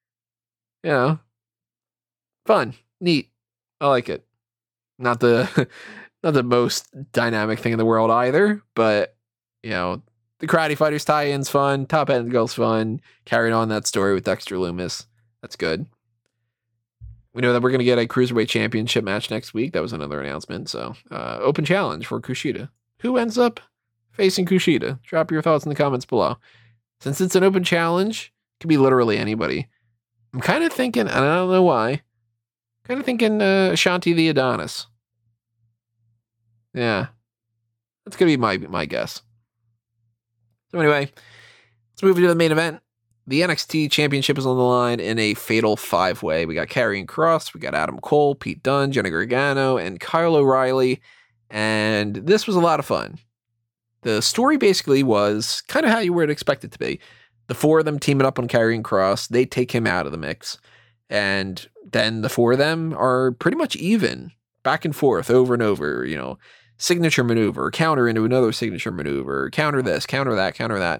Fun, neat. I like it. Not the most dynamic thing in the world either, but the karate fighters tie-in's fun. Top Pettingill's fun. Carrying on that story with Dexter Lumis. That's good. We know that we're going to get a Cruiserweight Championship match next week. That was another announcement. So, open challenge for Kushida. Who ends up facing Kushida? Drop your thoughts in the comments below. Since it's an open challenge, it could be literally anybody. I'm kind of thinking, and I don't know why, Ashanti the Adonis. Yeah. That's going to be my guess. So anyway, let's move into the main event. The NXT Championship is on the line in a fatal 5-way. We got Karrion Kross, we got Adam Cole, Pete Dunne, Johnny Gargano, and Kyle O'Reilly. And this was a lot of fun. The story basically was kind of how you would expect it to be. The four of them teaming up on Karrion Kross, they take him out of the mix. And then the four of them are pretty much even, back and forth, over and over, signature maneuver, counter into another signature maneuver, counter this, counter that, counter that.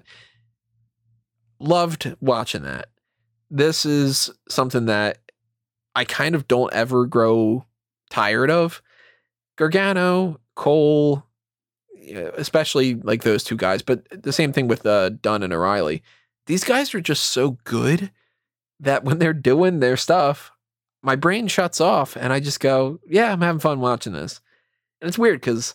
Loved watching that. This is something that I kind of don't ever grow tired of. Gargano, Cole, especially like those two guys, but the same thing with Dunne and O'Reilly. These guys are just so good that when they're doing their stuff, my brain shuts off and I just go, yeah, I'm having fun watching this. And it's weird because,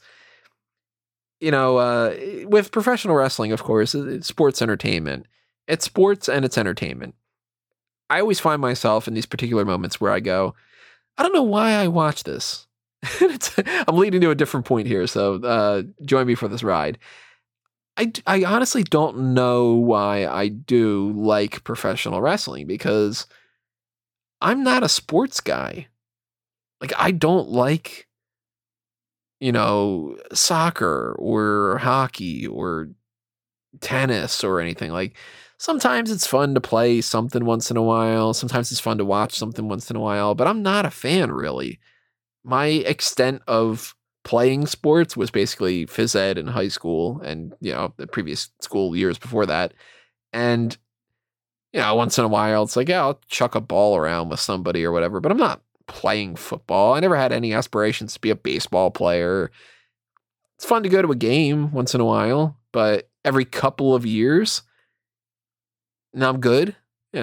with professional wrestling, of course, it's sports entertainment. It's sports and it's entertainment. I always find myself in these particular moments where I go, I don't know why I watch this. I'm leading to a different point here, so join me for this ride. I honestly don't know why I do like professional wrestling, because I'm not a sports guy. Like, I don't like, soccer or hockey or tennis or anything. Like, sometimes it's fun to play something once in a while. Sometimes it's fun to watch something once in a while, but I'm not a fan, really. My extent of playing sports was basically phys ed in high school and, the previous school years before that. And once in a while, it's like, yeah, I'll chuck a ball around with somebody or whatever, but I'm not playing football. I never had any aspirations to be a baseball player. It's fun to go to a game once in a while, but every couple of years, now I'm good,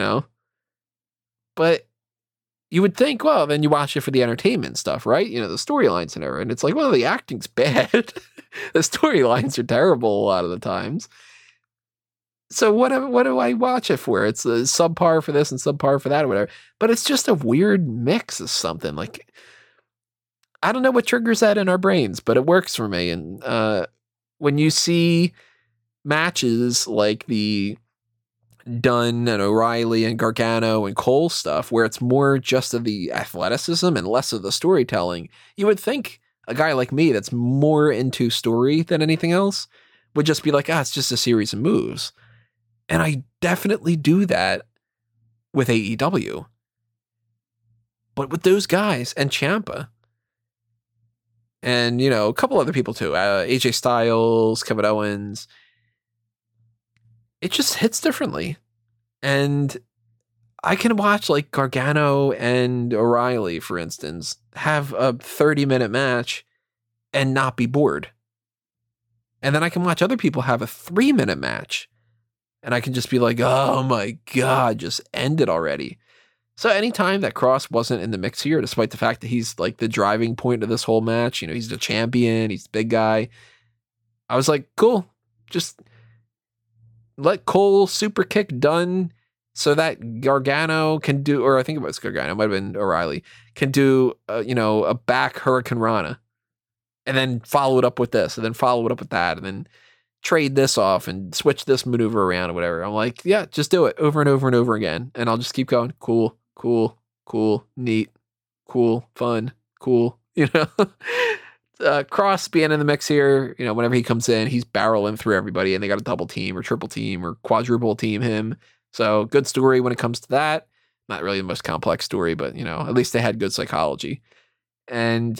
But you would think, well, then you watch it for the entertainment stuff, right? The storylines and everything. And it's like, well, the acting's bad. The storylines are terrible a lot of the times. So what do I watch it for? It's a subpar for this and subpar for that or whatever. But it's just a weird mix of something. Like, I don't know what triggers that in our brains, but it works for me. And when you see matches like the Dunn and O'Reilly and Gargano and Cole stuff, where it's more just of the athleticism and less of the storytelling, you would think a guy like me that's more into story than anything else would just be like, it's just a series of moves. And I definitely do that with AEW. But with those guys and Ciampa, and, a couple other people too, AJ Styles, Kevin Owens, it just hits differently. And I can watch like Gargano and O'Reilly, for instance, have a 30-minute match and not be bored. And then I can watch other people have a 3-minute match and I can just be like, oh my God, just end it already. So anytime that Cross wasn't in the mix here, despite the fact that he's like the driving point of this whole match, he's the champion, he's the big guy, I was like, cool, just let Cole super kick Dunn so that Gargano can do, or I think it was Gargano, it might have been O'Reilly, can do, a back Hurricane Rana, and then follow it up with this, and then follow it up with that, and then trade this off and switch this maneuver around or whatever. I'm like, yeah, just do it over and over and over again. And I'll just keep going. Cool, neat, cool, fun, cool, Cross being in the mix here, whenever he comes in, he's barreling through everybody and they got a double team or triple team or quadruple team him. So good story when it comes to that. Not really the most complex story, but, at least they had good psychology. And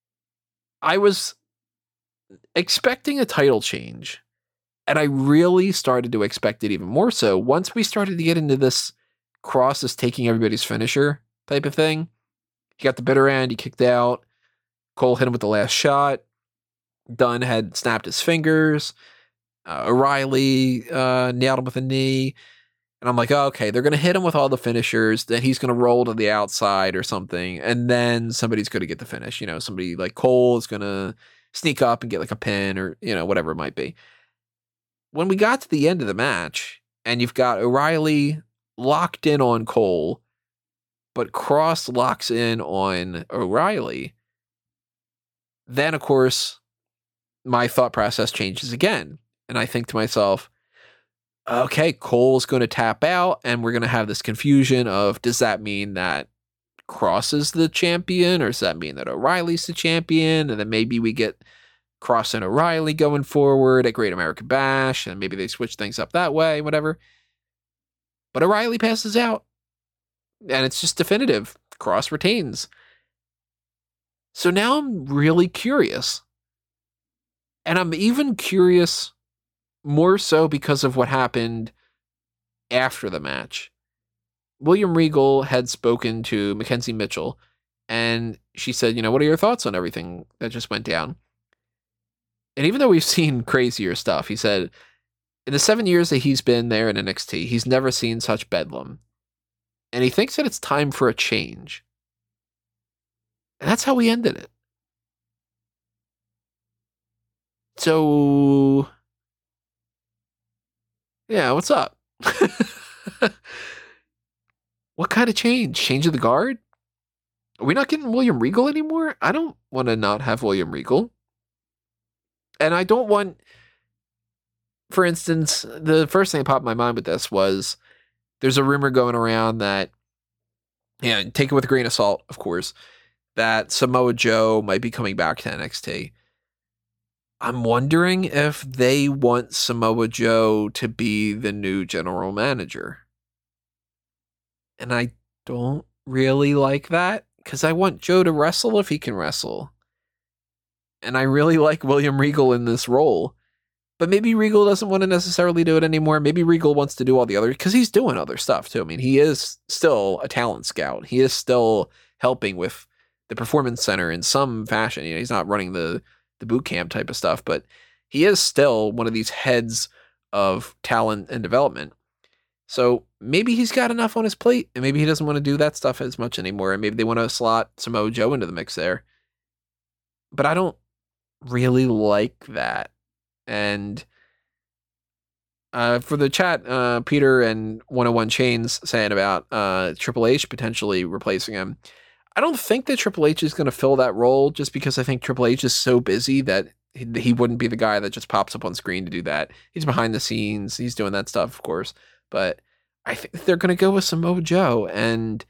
I was expecting a title change. And I really started to expect it even more so once we started to get into this Cross is taking everybody's finisher type of thing. He got the bitter end, he kicked out. Cole hit him with the last shot. Dunn had snapped his fingers. O'Reilly nailed him with a knee. And I'm like, okay, they're going to hit him with all the finishers. Then he's going to roll to the outside or something. And then somebody's going to get the finish. Somebody like Cole is going to sneak up and get like a pin or, whatever it might be. When we got to the end of the match and you've got O'Reilly locked in on Cole, but Cross locks in on O'Reilly, then, of course, my thought process changes again. And I think to myself, okay, Cole's going to tap out and we're going to have this confusion of, does that mean that Cross is the champion or does that mean that O'Reilly's the champion? And then maybe we get Cross and O'Reilly going forward at Great American Bash and maybe they switch things up that way, whatever. But O'Reilly passes out and it's just definitive. Cross retains. So now I'm really curious. And I'm even curious more so because of what happened after the match. William Regal had spoken to Mackenzie Mitchell, and she said, what are your thoughts on everything that just went down? And even though we've seen crazier stuff, he said, in the 7 years that he's been there in NXT, he's never seen such bedlam. And he thinks that it's time for a change. And that's how we ended it. So, yeah, what's up? What kind of change? Change of the guard? Are we not getting William Regal anymore? I don't want to not have William Regal. And I don't want, for instance, the first thing that popped in my mind with this was there's a rumor going around that, take it with a grain of salt, of course, that Samoa Joe might be coming back to NXT. I'm wondering if they want Samoa Joe to be the new general manager. And I don't really like that because I want Joe to wrestle if he can wrestle. And I really like William Regal in this role. But maybe Regal doesn't want to necessarily do it anymore. Maybe Regal wants to do all the other, because he's doing other stuff too. I mean, he is still a talent scout. He is still helping with the performance center in some fashion. You know, he's not running the boot camp type of stuff, but he is still one of these heads of talent and development. So maybe he's got enough on his plate, and maybe he doesn't want to do that stuff as much anymore. And maybe they want to slot Samoa Joe into the mix there. But I don't really like that. And for the chat, Peter and 101 Chains saying about Triple H potentially replacing him. I don't think that Triple H is going to fill that role, just because I think Triple H is so busy that he wouldn't be the guy that just pops up on screen to do that. He's behind the scenes. He's doing that stuff, of course. But I think they're going to go with Samoa Joe, and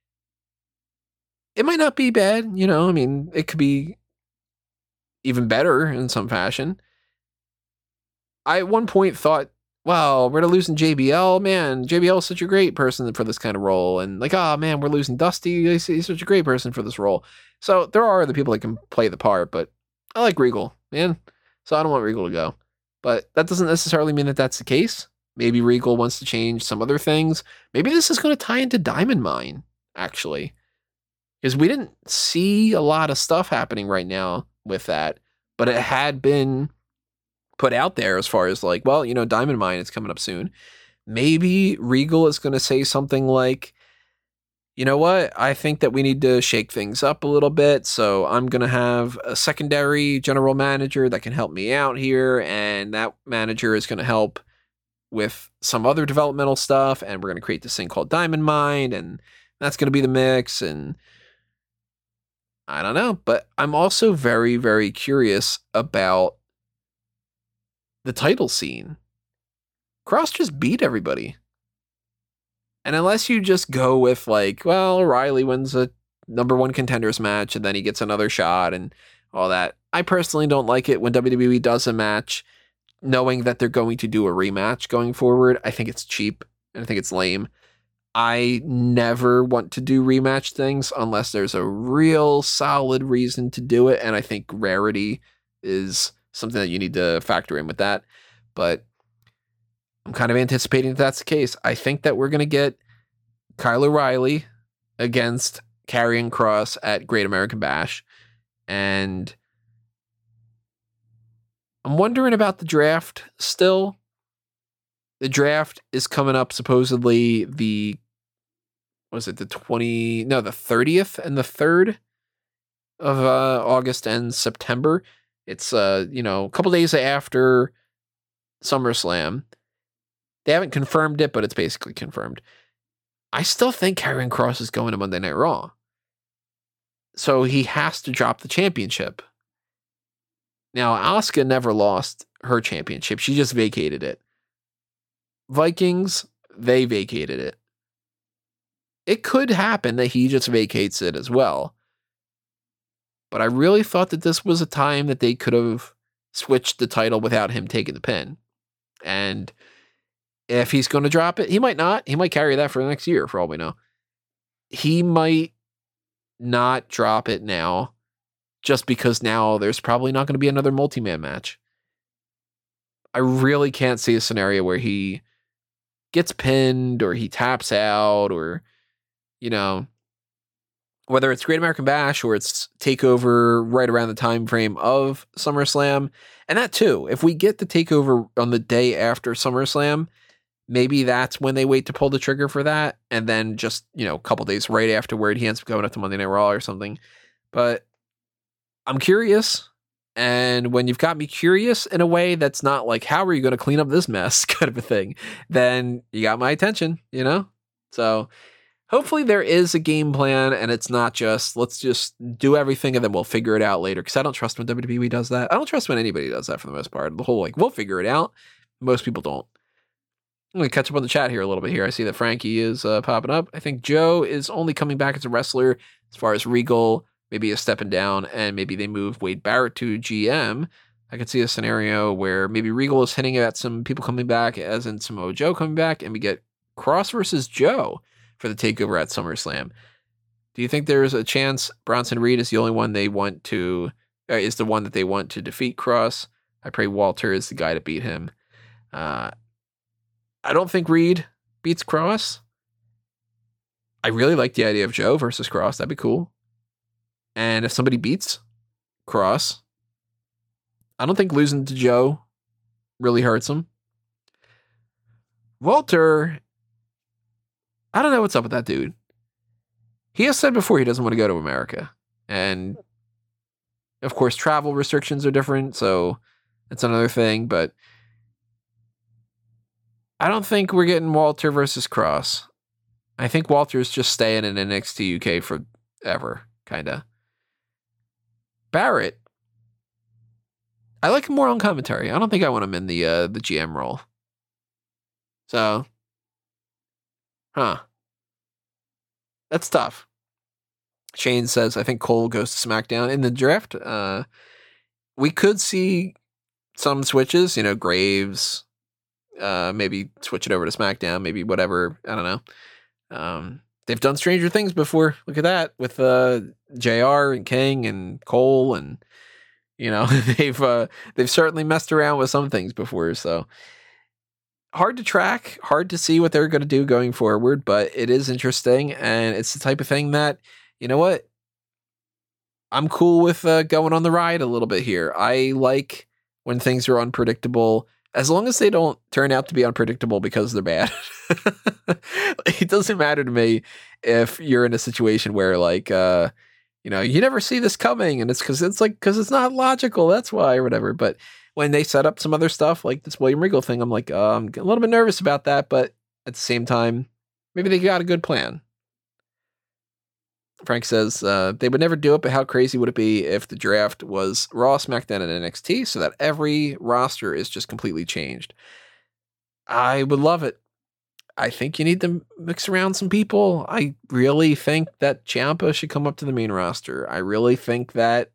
it might not be bad. You know, I mean, it could be even better in some fashion. I at one point thought, wow, we're losing JBL. Man, JBL is such a great person for this kind of role. And like, oh man, we're losing Dusty. He's such a great person for this role. So there are other people that can play the part, but I like Regal, man. So I don't want Regal to go. But that doesn't necessarily mean that that's the case. Maybe Regal wants to change some other things. Maybe this is going to tie into Diamond Mine, actually. Because we didn't see a lot of stuff happening right now with that. But it had been put out there as far as like, well, you know, Diamond Mine is coming up soon. Maybe Regal is going to say something like, you know what, I think that we need to shake things up a little bit, so I'm going to have a secondary general manager that can help me out here, and that manager is going to help with some other developmental stuff, and we're going to create this thing called Diamond Mine, and that's going to be the mix, and I don't know, but I'm also very, very curious about the title scene. Cross just beat everybody. And unless you just go with like, well, O'Reilly wins a number one contenders match and then he gets another shot and all that. I personally don't like it when WWE does a match knowing that they're going to do a rematch going forward. I think it's cheap and I think it's lame. I never want to do rematch things unless there's a real solid reason to do it. And I think rarity is something that you need to factor in with that. But I'm kind of anticipating that that's the case. I think that we're going to get Kyle O'Reilly against Karrion Kross at Great American Bash. And I'm wondering about the draft still. The draft is coming up supposedly the 30th and the 3rd of August and September. It's, a couple days after SummerSlam. They haven't confirmed it, but it's basically confirmed. I still think Karrion Kross is going to Monday Night Raw. So he has to drop the championship. Now, Asuka never lost her championship. She just vacated it. Vikings, they vacated it. It could happen that he just vacates it as well. But I really thought that this was a time that they could have switched the title without him taking the pin. And if he's going to drop it, he might not. He might carry that for the next year, for all we know. He might not drop it now, just because now there's probably not going to be another multi-man match. I really can't see a scenario where he gets pinned or he taps out or, whether it's Great American Bash or it's TakeOver right around the time frame of SummerSlam. And that too, if we get the TakeOver on the day after SummerSlam, maybe that's when they wait to pull the trigger for that. And then just, a couple days right afterward, he ends up going up to Monday Night Raw or something. But I'm curious. And when you've got me curious in a way that's not like, how are you going to clean up this mess kind of a thing, then you got my attention, So hopefully there is a game plan and it's not just, let's just do everything and then we'll figure it out later. Because I don't trust when WWE does that. I don't trust when anybody does that for the most part. The whole, we'll figure it out. Most people don't. I'm going to catch up on the chat here a little bit here. I see that Frankie is popping up. I think Joe is only coming back as a wrestler as far as Regal maybe is stepping down and maybe they move Wade Barrett to GM. I could see a scenario where maybe Regal is hitting at some people coming back, as in Samoa Joe coming back, and we get Cross versus Joe for the takeover at SummerSlam. Do you think there's a chance Bronson Reed is the only one they want to, is the one that they want to defeat Cross? I pray Walter is the guy to beat him. I don't think Reed beats Cross. I really like the idea of Joe versus Cross. That'd be cool. And if somebody beats Cross, I don't think losing to Joe really hurts him. Walter, I don't know what's up with that dude. He has said before he doesn't want to go to America. And of course, travel restrictions are different, so that's another thing. But I don't think we're getting Walter versus Cross. I think Walter's just staying in NXT UK forever, kind of. Barrett, I like him more on commentary. I don't think I want him in the GM role. So, that's tough. Shane says, I think Cole goes to SmackDown. In the draft, we could see some switches, Graves, maybe switch it over to SmackDown, maybe whatever. I don't know. They've done Stranger Things before. Look at that with JR and King and Cole, and they've certainly messed around with some things before. So hard to track, hard to see what they're going to do going forward, but it is interesting, and it's the type of thing that, you know what, I'm cool with going on the ride a little bit here. I like when things are unpredictable, as long as they don't turn out to be unpredictable because they're bad. It doesn't matter to me if you're in a situation where you never see this coming, and it's because it's not logical. That's why, or whatever. But when they set up some other stuff like this William Regal thing, I'm like, I'm a little bit nervous about that. But at the same time, maybe they got a good plan. Frank says they would never do it, but how crazy would it be if the draft was Raw, SmackDown, and NXT so that every roster is just completely changed? I would love it. I think you need to mix around some people. I really think that Ciampa should come up to the main roster. I really think that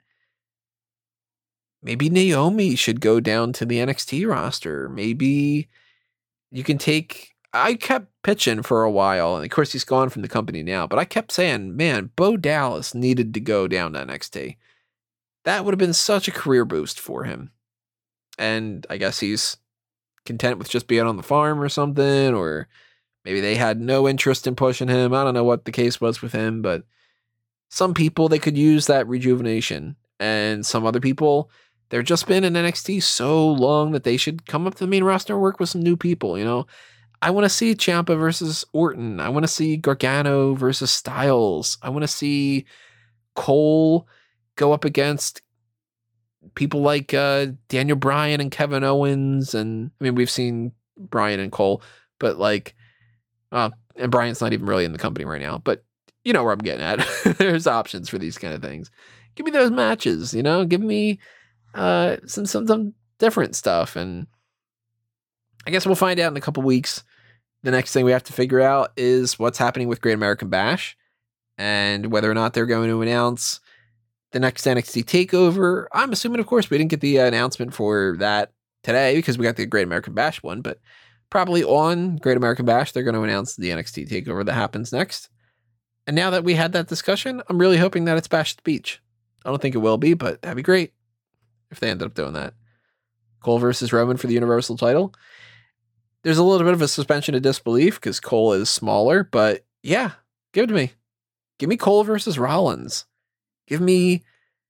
maybe Naomi should go down to the NXT roster. Maybe you can take... I kept pitching for a while, and of course he's gone from the company now, but I kept saying, man, Bo Dallas needed to go down to NXT. That would have been such a career boost for him. And I guess he's content with just being on the farm or something, or maybe they had no interest in pushing him. I don't know what the case was with him, but some people, they could use that rejuvenation. And some other people, they've just been in NXT so long that they should come up to the main roster and work with some new people, I want to see Ciampa versus Orton. I want to see Gargano versus Styles. I want to see Cole go up against people like Daniel Bryan and Kevin Owens. And I mean, we've seen Bryan and Cole, but and Bryan's not even really in the company right now, but you know where I'm getting at. There's options for these kind of things. Give me those matches, give me some different stuff. And I guess we'll find out in a couple weeks. The next thing we have to figure out is what's happening with Great American Bash and whether or not they're going to announce the next NXT TakeOver. I'm assuming, of course, we didn't get the announcement for that today because we got the Great American Bash one, but probably on Great American Bash, they're going to announce the NXT TakeOver that happens next. And now that we had that discussion, I'm really hoping that it's Bash at the Beach. I don't think it will be, but that'd be great if they ended up doing that. Cole versus Roman for the Universal title. There's a little bit of a suspension of disbelief because Cole is smaller, but yeah, give it to me. Give me Cole versus Rollins. Give me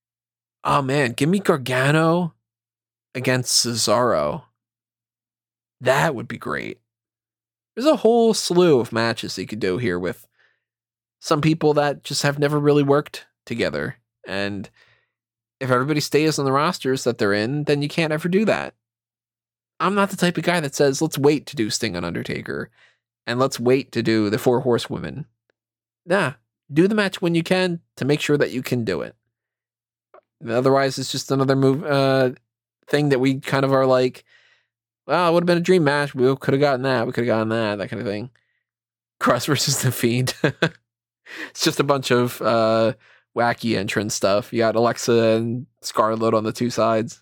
Gargano against Cesaro. That would be great. There's a whole slew of matches you could do here with some people that just have never really worked together. And if everybody stays on the rosters that they're in, then you can't ever do that. I'm not the type of guy that says, let's wait to do Sting on Undertaker and let's wait to do the 4 Horsewomen. Nah, do the match when you can to make sure that you can do it. Otherwise, it's just another thing that we kind of are like, well, it would have been a dream match. We could have gotten that. We could have gotten that kind of thing. Cross versus The Fiend. It's just a bunch of wacky entrance stuff. You got Alexa and Scarlett on the 2 sides,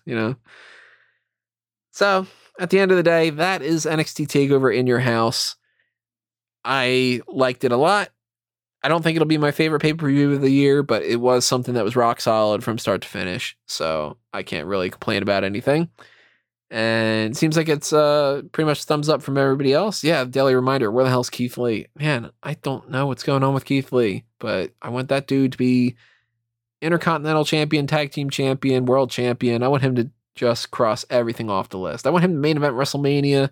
So, at the end of the day, that is NXT TakeOver in your house. I liked it a lot. I don't think it'll be my favorite pay-per-view of the year, but it was something that was rock solid from start to finish, so I can't really complain about anything. And it seems like it's pretty much thumbs up from everybody else. Yeah, daily reminder, where the hell's Keith Lee? Man, I don't know what's going on with Keith Lee, but I want that dude to be Intercontinental Champion, Tag Team Champion, World Champion. I want him to just cross everything off the list. I want him to main event WrestleMania.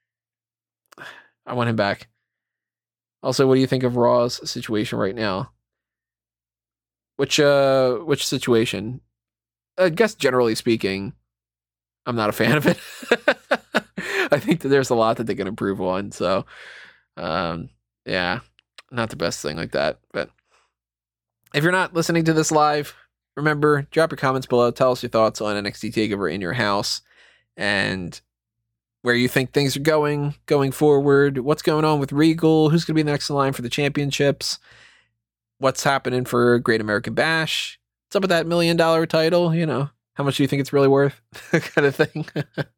I want him back. Also, what do you think of Raw's situation right now? Which situation? I guess generally speaking, I'm not a fan of it. I think that there's a lot that they can improve on. So, yeah, not the best thing like that. But if you're not listening to this live, remember, drop your comments below. Tell us your thoughts on NXT TakeOver in your house and where you think things are going forward. What's going on with Regal? Who's going to be next in line for the championships? What's happening for Great American Bash? What's up with that $1 million title? You know, how much do you think it's really worth? Kind of thing.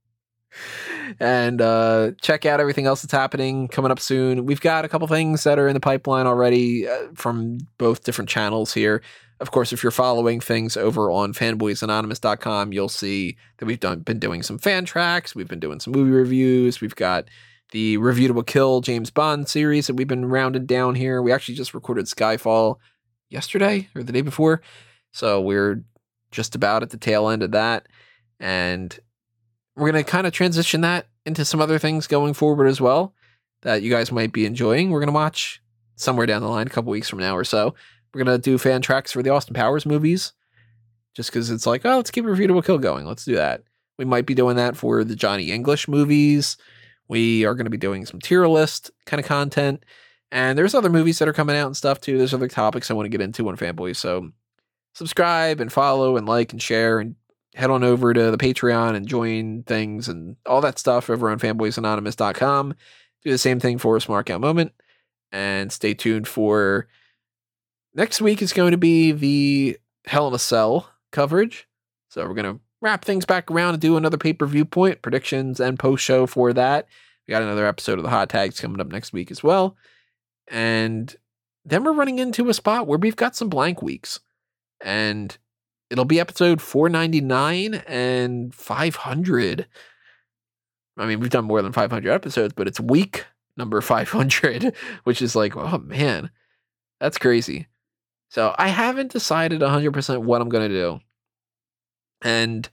And check out everything else that's happening coming up soon. We've got a couple things that are in the pipeline already from both different channels here. Of course, if you're following things over on fanboysanonymous.com, you'll see that we've been doing some fan tracks. We've been doing some movie reviews. We've got the Review to Kill James Bond series that we've been rounded down here. We actually just recorded Skyfall yesterday or the day before. So we're just about at the tail end of that. And we're going to kind of transition that into some other things going forward as well that you guys might be enjoying. We're going to watch somewhere down the line, a couple weeks from now or so. We're going to do fan tracks for the Austin Powers movies just because it's like, oh, let's keep Review to Kill going. Let's do that. We might be doing that for the Johnny English movies. We are going to be doing some tier list kind of content. And there's other movies that are coming out and stuff too. There's other topics I want to get into on Fanboys. So subscribe and follow and like and share and head on over to the Patreon and join things and all that stuff over on fanboysanonymous.com. Do the same thing for a Smart Out Moment. And stay tuned for next week is going to be the Hell in a Cell coverage. So we're going to wrap things back around and do another pay-per-view point, predictions and post-show for that. We got another episode of the Hot Tags coming up next week as well. And then we're running into a spot where we've got some blank weeks. And it'll be episode 499 and 500. I mean, we've done more than 500 episodes, but it's week number 500, which is like, oh man, that's crazy. So I haven't decided 100% what I'm going to do. And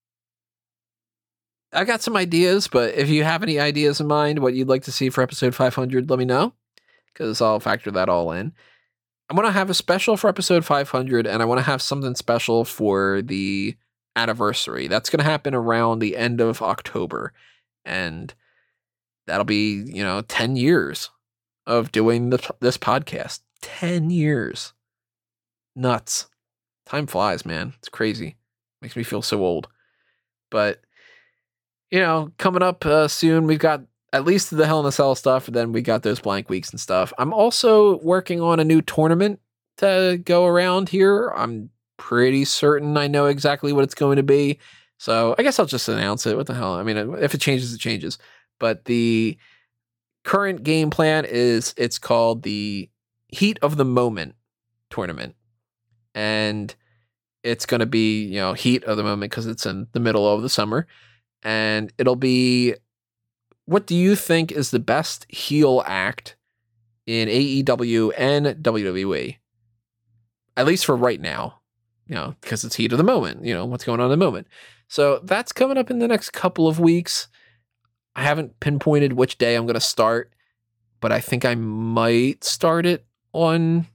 I got some ideas, but if you have any ideas in mind, what you'd like to see for episode 500, let me know, because I'll factor that all in. I want to have a special for episode 500, and I want to have something special for the anniversary. That's going to happen around the end of October, and that'll be, 10 years of doing this podcast. 10 years. Nuts. Time flies, man. It's crazy. Makes me feel so old. But, coming up soon, we've got at least the Hell in a Cell stuff, and then we got those blank weeks and stuff. I'm also working on a new tournament to go around here. I'm pretty certain I know exactly what it's going to be. So I guess I'll just announce it. What the hell? I mean, if it changes, it changes. But the current game plan is it's called the Heat of the Moment tournament. And it's going to be, heat of the moment because it's in the middle of the summer. And it'll be, what do you think is the best heel act in AEW and WWE? At least for right now, because it's heat of the moment, what's going on in the moment. So that's coming up in the next couple of weeks. I haven't pinpointed which day I'm going to start, but I think I might start it on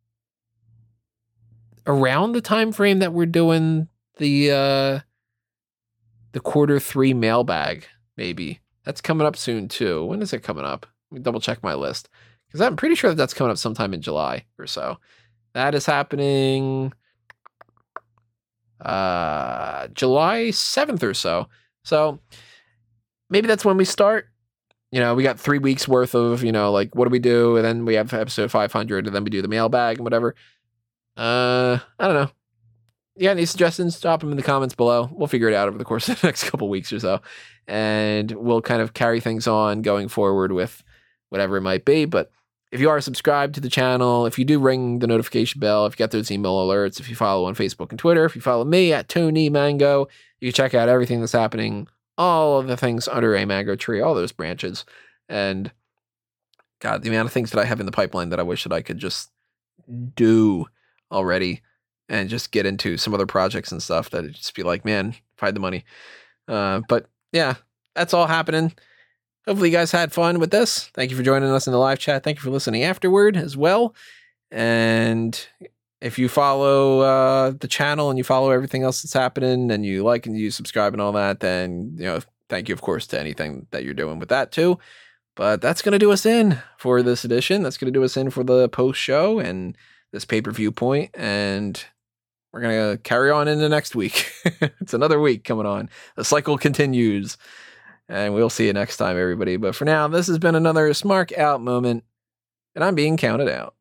around the time frame that we're doing the Q3 mailbag, maybe. That's coming up soon too. When is it coming up? Let me double check my list, because I'm pretty sure that's coming up sometime in July or so. That is happening July 7th or so. So maybe that's when we start. We got 3 weeks worth of, what do we do? And then we have episode 500, and then we do the mailbag and whatever. I don't know. You got any suggestions? Drop them in the comments below. We'll figure it out over the course of the next couple weeks or so. And we'll kind of carry things on going forward with whatever it might be. But if you are subscribed to the channel, if you do ring the notification bell, if you get those email alerts, if you follow on Facebook and Twitter, if you follow me at Tony Mango, you can check out everything that's happening all of the things under Imago Tree, all those branches. And God, the amount of things that I have in the pipeline that I wish that I could just do already and just get into some other projects and stuff that it'd just be like, man, if I had the money. But yeah, that's all happening. Hopefully you guys had fun with this. Thank you for joining us in the live chat. Thank you for listening afterward as well. And if you follow the channel and you follow everything else that's happening and you like and you subscribe and all that, then, thank you, of course, to anything that you're doing with that too. But that's going to do us in for this edition. That's going to do us in for the post show and this pay-per-view point. And we're going to carry on into next week. It's another week coming on. The cycle continues. And we'll see you next time, everybody. But for now, this has been another Smark Out moment. And I'm being counted out.